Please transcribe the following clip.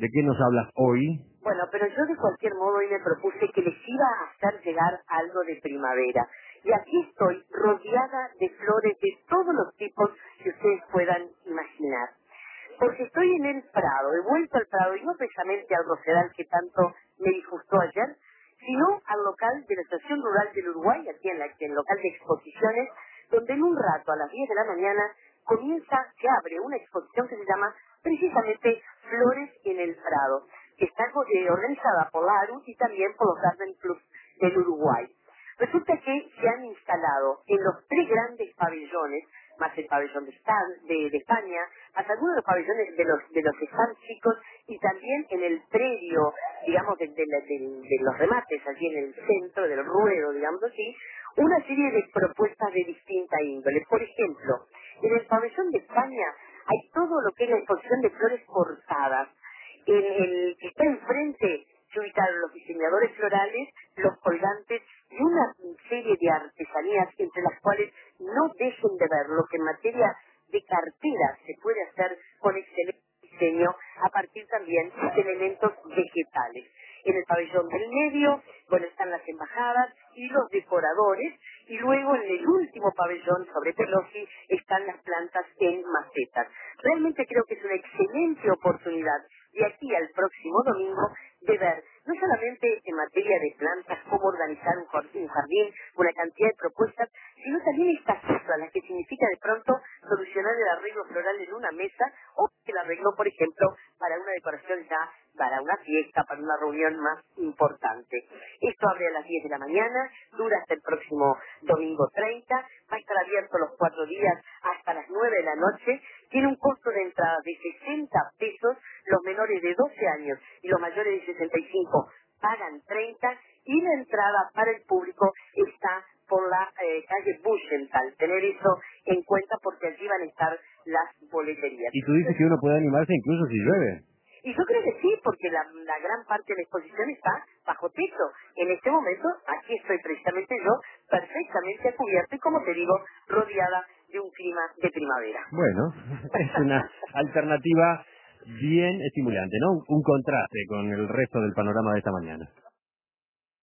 ¿De qué nos hablas hoy? Bueno, pero yo de cualquier modo hoy me propuse que les iba a hacer llegar algo de primavera. Y aquí estoy rodeada de flores de todos los tipos que ustedes puedan imaginar. Porque estoy en el Prado, he vuelto al Prado, y no precisamente al Rosedal que tanto me disgustó ayer, sino al local de la Estación Rural del Uruguay, aquí en el local de exposiciones, donde en un rato, a las 10 de la mañana, se abre una exposición que se llama precisamente Flores en el Prado, que está organizada por la ARU y también por los Garden Clubs del Uruguay. Resulta que se han instalado en los tres grandes pabellones, más el pabellón de España, más algunos de los pabellones de los stands chicos, y también en el predio, digamos, de los remates, allí en el centro del ruedo, digamos así, una serie de propuestas de distinta índole. Por ejemplo, en el pabellón de España hay todo lo que es la exposición de flores cortadas. En el que está enfrente se ubicaron los diseñadores florales, los colgantes y una serie de artesanías entre las cuales no dejen de ver lo que en materia de cartera se puede hacer con excelente diseño a partir también de elementos vegetales. En el pabellón del medio, bueno, están las embajadas y los decoradores, y luego en el último pabellón sobre Pelosi están las plantas en macetas. Realmente creo que es una excelente oportunidad de aquí al próximo domingo de ver, no solamente en materia de plantas, cómo organizar un jardín, una cantidad de propuestas, sino también estas cosas, las que significa de pronto solucionar el arreglo floral en una mesa, o el arreglo, por ejemplo, para una decoración ya, para una fiesta, para una reunión más importante. Esto abre a las 10 de la mañana, dura hasta el próximo domingo 30, va a estar abierto los 4 días hasta las 9 de la noche, tiene un costo de entrada de 60 pesos, los menores de 12 años y los mayores de 65 pagan 30, y la entrada para el público está por la calle Buchenthal. Tener eso en cuenta porque allí van a estar las boleterías. Y tú dices que uno puede animarse incluso si llueve. Y yo creo que sí, porque la gran parte de la exposición está bajo techo. En este momento, aquí estoy precisamente yo, perfectamente cubierta y, como te digo, rodeada de un clima de primavera. Bueno, es una alternativa bien estimulante, ¿no? Un contraste con el resto del panorama de esta mañana.